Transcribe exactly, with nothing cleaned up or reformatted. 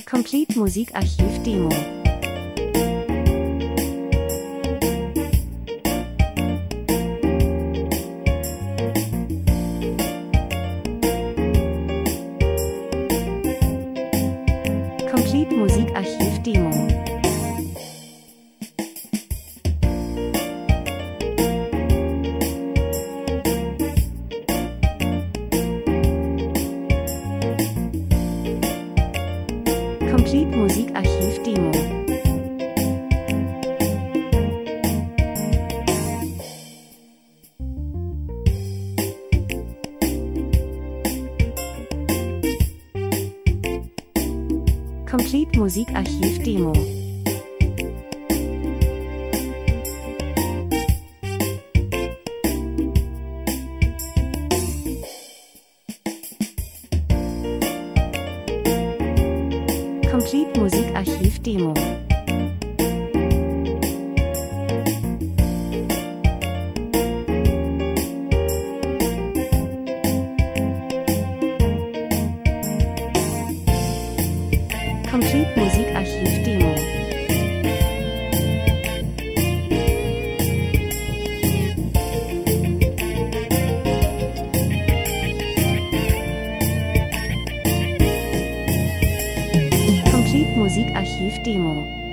Complete Musikarchiv Demo. Complete Musikarchiv Demo. Complete Musikarchiv Demo. Complete Musikarchiv Demo. Complete Musikarchiv Demo. Complete Musikarchiv Demo. Complete Musikarchiv Demo.